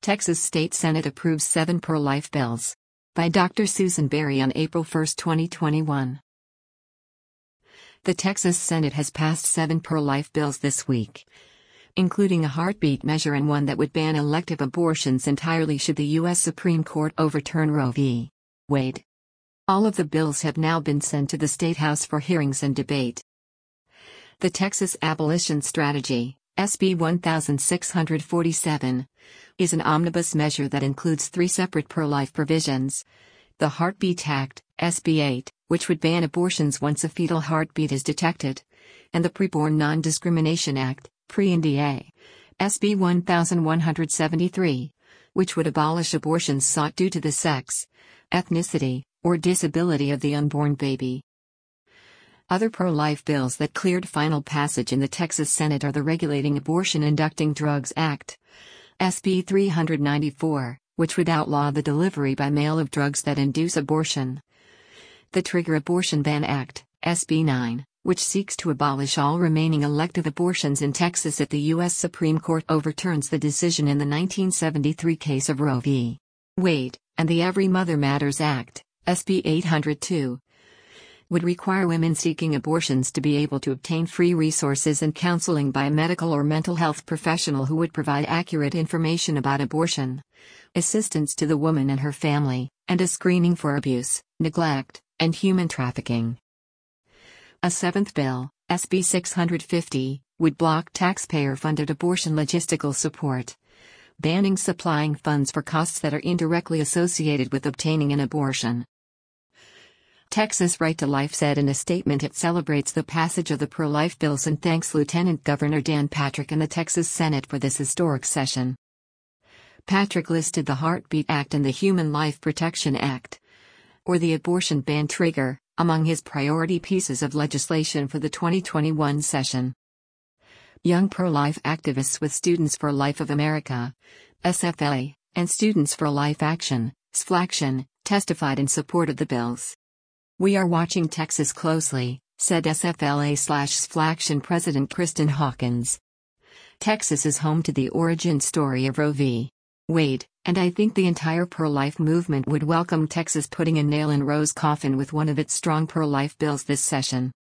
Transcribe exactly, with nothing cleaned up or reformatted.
Texas State Senate approves seven pro-life bills. By Doctor Susan Berry on April first, twenty twenty-one. The Texas Senate has passed seven pro-life bills this week, including a heartbeat measure and one that would ban elective abortions entirely should the U S Supreme Court overturn Roe v. Wade. All of the bills have now been sent to the State House for hearings and debate. The Texas Abolition Strategy, S B sixteen forty-seven, is an omnibus measure that includes three separate pro-life provisions: the Heartbeat Act, S B eight, which would ban abortions once a fetal heartbeat is detected, and the Preborn Non-Discrimination Act, Pre-N D A, S B eleven seventy-three, which would abolish abortions sought due to the sex, ethnicity, or disability of the unborn baby. Other pro-life bills that cleared final passage in the Texas Senate are the Regulating Abortion-Inducing Drugs Act, S B three ninety-four, which would outlaw the delivery by mail of drugs that induce abortion, the Trigger Abortion Ban Act, S B nine, which seeks to abolish all remaining elective abortions in Texas if the U S Supreme Court overturns the decision in the nineteen seventy-three case of Roe v. Wade, and the Every Mother Matters Act, S B eight oh two, would require women seeking abortions to be able to obtain free resources and counseling by a medical or mental health professional who would provide accurate information about abortion, assistance to the woman and her family, and a screening for abuse, neglect, and human trafficking. A seventh bill, S B six fifty, would block taxpayer-funded abortion logistical support, banning supplying funds for costs that are indirectly associated with obtaining an abortion. Texas Right to Life said in a statement it celebrates the passage of the pro-life bills and thanks Lieutenant Governor Dan Patrick and the Texas Senate for this historic session. Patrick listed the Heartbeat Act and the Human Life Protection Act, or the abortion ban trigger, among his priority pieces of legislation for the twenty twenty-one session. Young pro-life activists with Students for Life of America, S F L A, and Students for Life Action, S F L Action, testified in support of the bills. "We are watching Texas closely," said S F L A slash S F L Action President Kristen Hawkins. "Texas is home to the origin story of Roe v. Wade, and I think the entire pro-life movement would welcome Texas putting a nail in Roe's coffin with one of its strong pro-life bills this session."